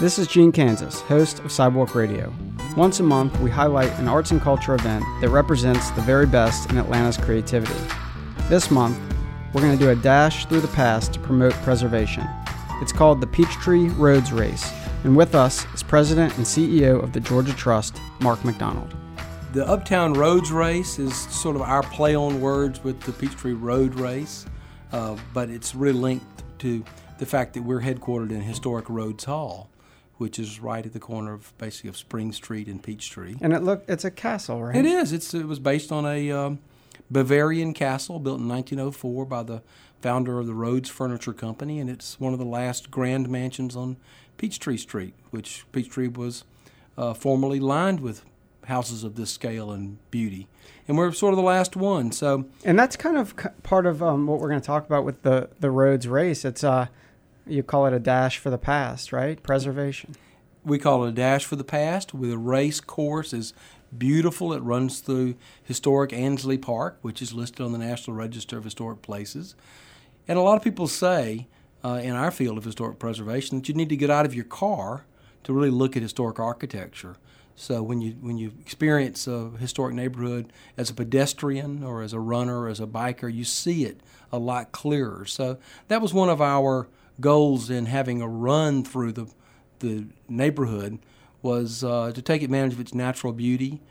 This is Gene Kansas, host of Sidewalk Radio. Once a month, we highlight an arts and culture event that represents the very best in Atlanta's creativity. This month, we're going to do a dash through the past to promote preservation. It's called the Peachtree Roads Race, and with us is President and CEO of the Georgia Trust, Mark McDonald. The Uptown Roads Race is sort of our play on words with the Peachtree Road Race, but it's really linked to the fact that we're headquartered in historic Rhodes Hall, which is right at the corner of basically of Spring Street and Peachtree. And it's a castle, right? It is. It was based on a Bavarian castle built in 1904 by the founder of the Rhodes Furniture Company, and it's one of the last grand mansions on Peachtree Street, which Peachtree was formerly lined with houses of this scale and beauty. And we're sort of the last one. And that's kind of part of what we're going to talk about with the Roads Race. It's you call it a dash for the past, right? Preservation. We call it a dash for the past. With a race course is beautiful. It runs through historic Ansley Park, which is listed on the National Register of Historic Places. And a lot of people say in our field of historic preservation that you need to get out of your car to really look at historic architecture. So when you experience a historic neighborhood as a pedestrian or as a runner or as a biker, you see it a lot clearer. So that was one of our goals in having a run through the neighborhood was to take advantage of its natural beauty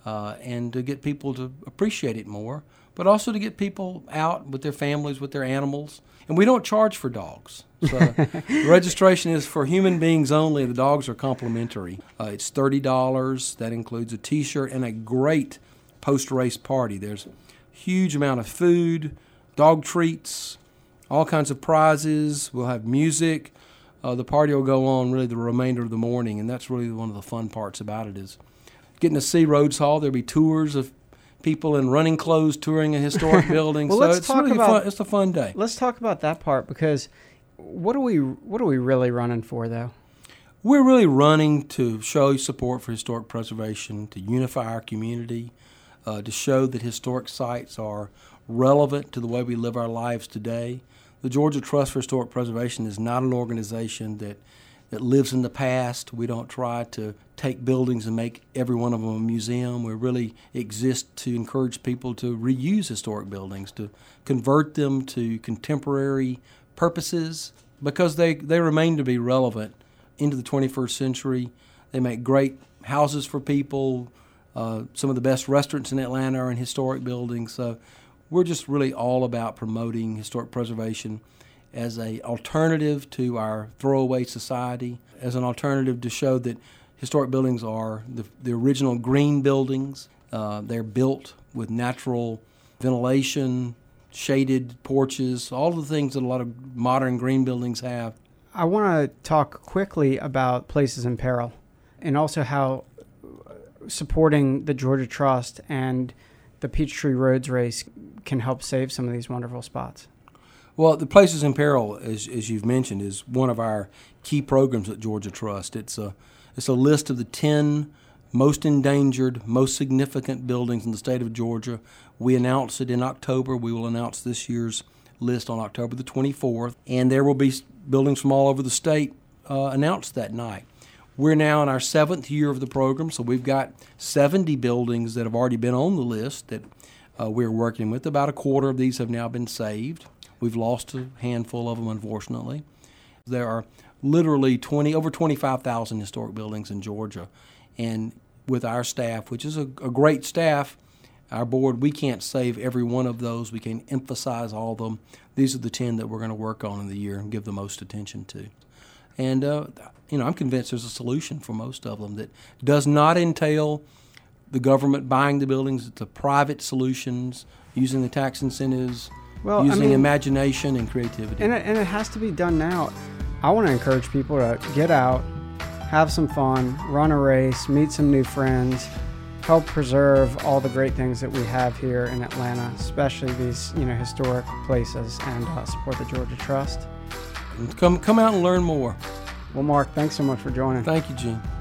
and to get people to appreciate it more, but also to get people out with their families, with their animals. And we don't charge for dogs. So the registration is for human beings only. The dogs are complimentary. It's $30. That includes a T-shirt and a great post-race party. There's a huge amount of food, dog treats, all kinds of prizes. We'll have music. The party will go on really the remainder of the morning, and that's really one of the fun parts about it is getting to see Rhodes Hall. There'll be tours of people in running clethes touring a historic building. Well, so let's it's talk really about, fun. It's a fun day. Let's talk about that part, because what are we really running for, though? We're really running to show support for historic preservation, to unify our community, to show that historic sites are relevant to the way we live our lives today. The Georgia Trust for Historic Preservation is not an organization that lives in the past. We don't try to take buildings and make every one of them a museum. We really exist to encourage people to reuse historic buildings, to convert them to contemporary purposes, because they remain to be relevant into the 21st century. They make great houses for people. Some of the best restaurants in Atlanta are in historic buildings. So we're just really all about promoting historic preservation as an alternative to our throwaway society, as an alternative to show that historic buildings are the original green buildings. They're built with natural ventilation, shaded porches, all the things that a lot of modern green buildings have. I want to talk quickly about Places in Peril, and also how supporting the Georgia Trust and the Peachtree Roads Race can help save some of these wonderful spots. Well, the Places in Peril, as you've mentioned, is one of our key programs at Georgia Trust. It's a list of the 10 most endangered, most significant buildings in the state of Georgia. We announced it in October. We will announce this year's list on October the 24th, and there will be buildings from all over the state announced that night. We're now in our 7th year of the program, so we've got 70 buildings that have already been on the list that we're working with. About a quarter of these have now been saved. We've lost a handful of them, unfortunately. There are literally over 25,000 historic buildings in Georgia. And with our staff, which is a great staff, our board, we can't save every one of those. We can't emphasize all of them. These are the 10 that we're going to work on in the year and give the most attention to. And, I'm convinced there's a solution for most of them that does not entail the government buying the buildings. It's the private solutions, using the tax incentives, using imagination and creativity. And it has to be done now. I want to encourage people to get out, have some fun, run a race, meet some new friends, help preserve all the great things that we have here in Atlanta, especially these historic places, and support the Georgia Trust. And come out and learn more. Well, Mark, thanks so much for joining. Thank you, Gene.